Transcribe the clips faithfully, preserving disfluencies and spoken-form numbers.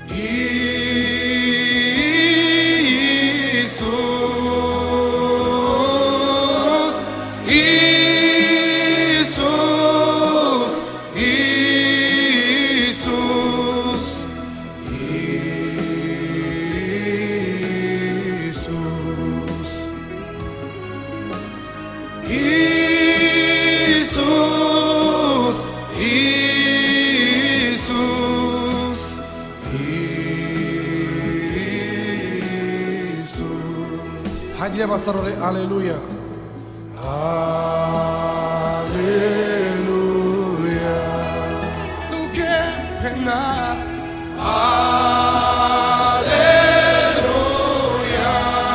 Haideți, pastorule, aleluia! Aleluia! Tu que reinas, aleluia!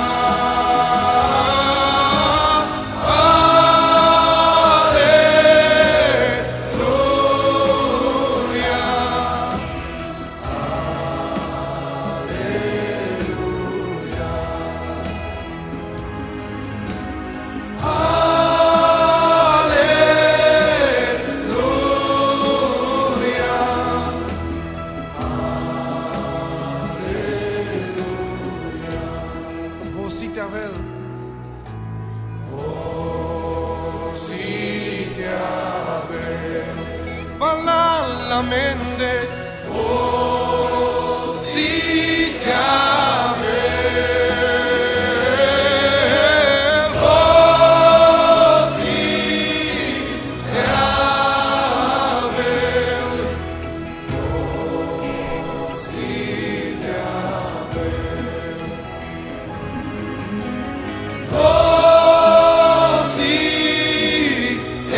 La mente, oh, si te aver, oh, si te aver, oh, si te aver, oh, si te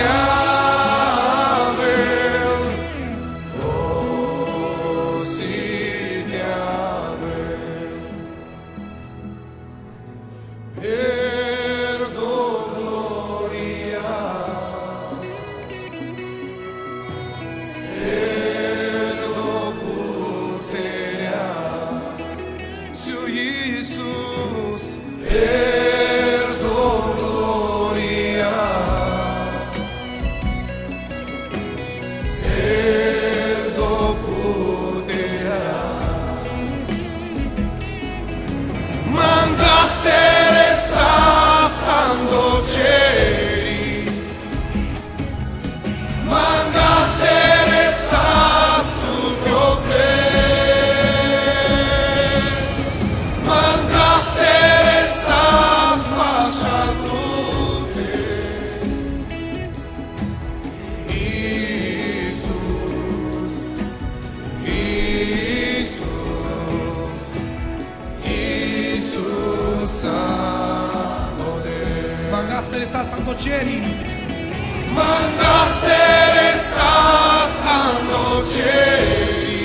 Mangaste santo cieli, mangaste santo cieli,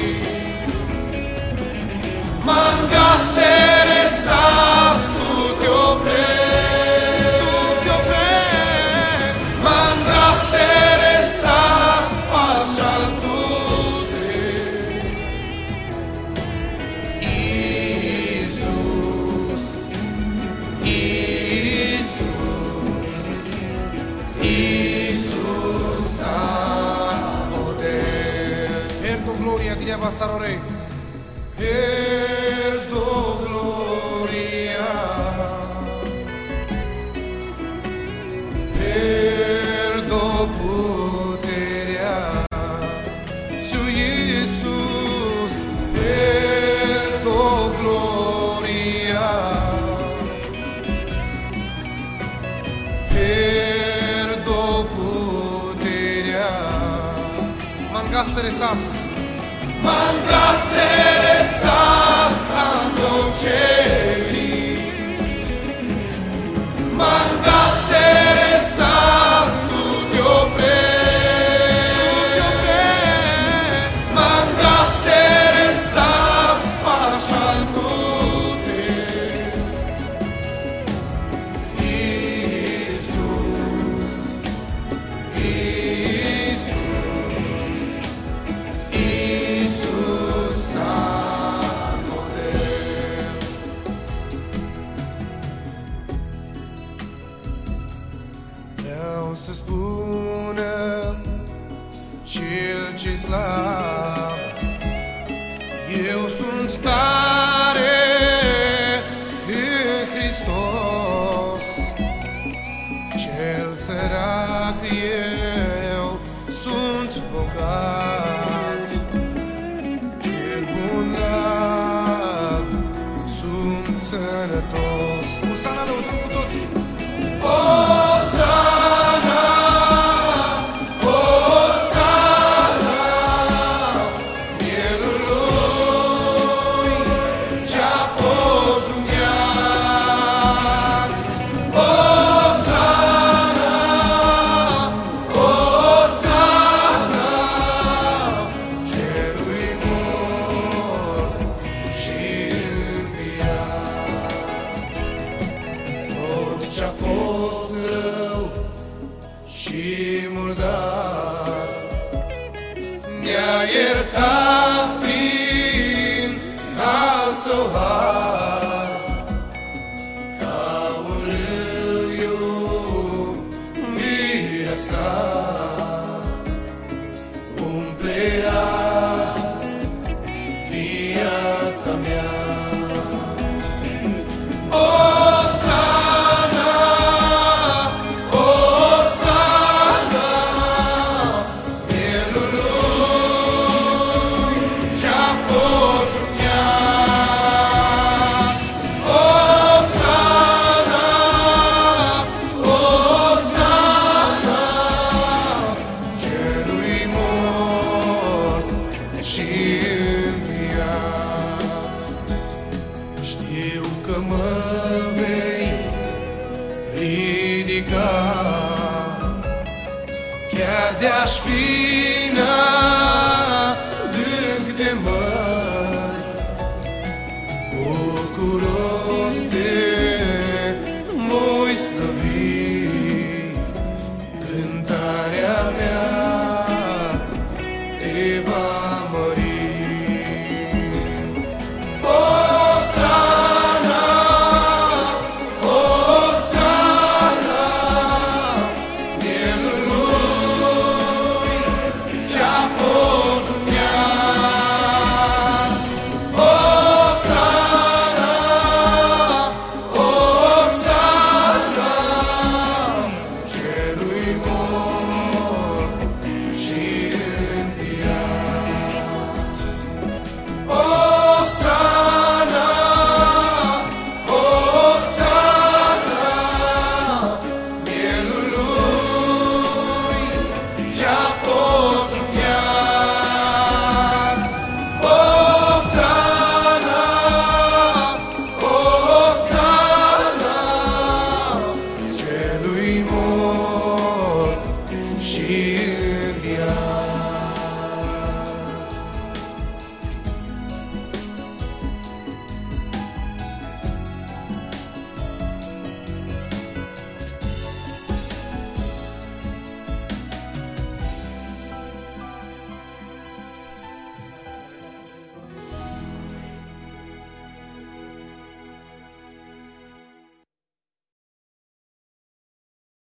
mangaste tu opre, tu opre, mangaste pașal tute, Iisus, Iisus. Iisus amore, perdo gloria di pastorore, perdo gloria, perdo puterea, su Iisus, perdo gloria, perdo mangaste sas, mangaste sas ando cieli, mangaste sas tu opre, mangaste sas pașal tute, Iisus, Iisus. Iisus Eu sunt tare în Hristos, cel sărac eu sunt bogat, cel bolnav sunt sănătos. Osana, lăudăm cu toții! Osana, Osana, mielului ce-a fost junghiat. Osana, Osana, celui mort și înviat. Tot ce-a fost rău și murdar ne-a iertat prin al său har. Ca un râu iubirea sa umple azi viața mea. Osana, Osana, mielului ce-a fost junghiat. Osana, Osana, celui mort și înviat. Știu că mă vei ridica, chiar de-aș fi